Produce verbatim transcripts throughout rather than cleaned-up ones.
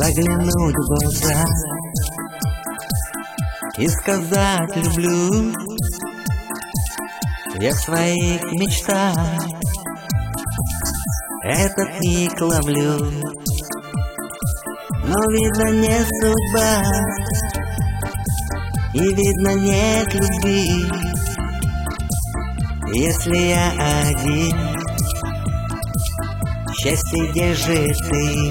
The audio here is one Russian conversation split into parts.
заглянуть в глаза и сказать люблю. Я в своих мечтах этот миг ловлю, но видно не судьба, и видно нет любви. Если я один, счастье где же ты?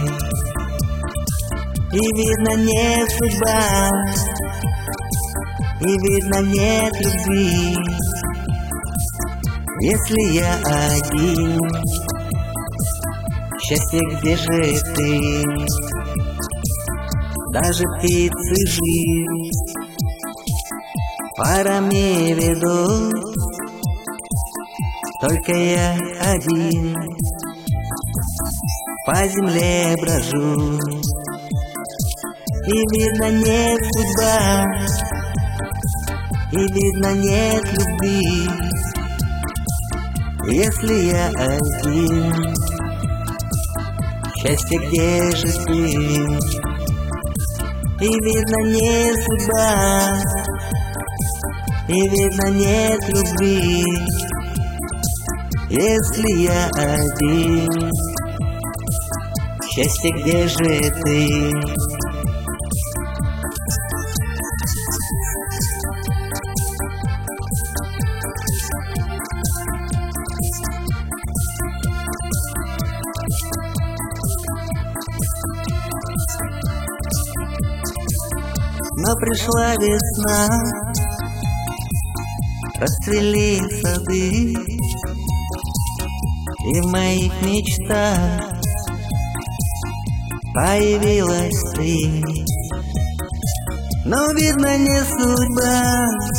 И видно не судьба, и видно нет любви. Если я один, счастье где же ты? Даже птицы жизнь парами ведут, только я один по земле брожу. И видно нет судьба, и видно нет любви. Если я один, счастье где же ты? И видно не судьба, и видно нет любви. Если я один, счастье где же ты? Но пришла весна, расцвели сады, и в моих мечтах появилась ты. Но видно не судьба,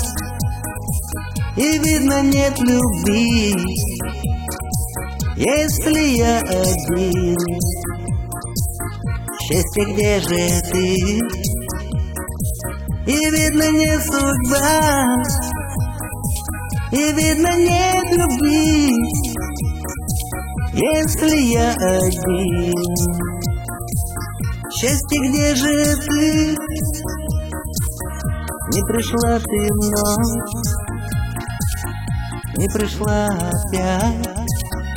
и видно нет любви. Если я один, счастье где же ты? И видно не судьба, и видно нет любви. Если я один, счастье где же ты? Не пришла ты вновь, не пришла опять,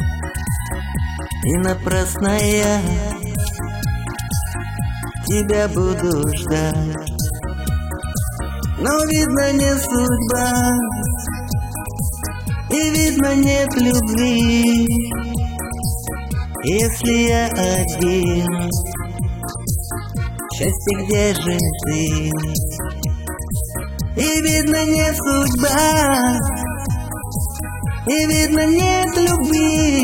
и напрасно я тебя буду ждать. Но видно не судьба, и видно нет любви. Если я один, счастье где же ты? И видно не судьба, и видно нет любви.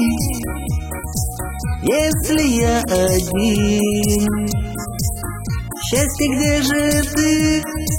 Если я один, счастье где же ты?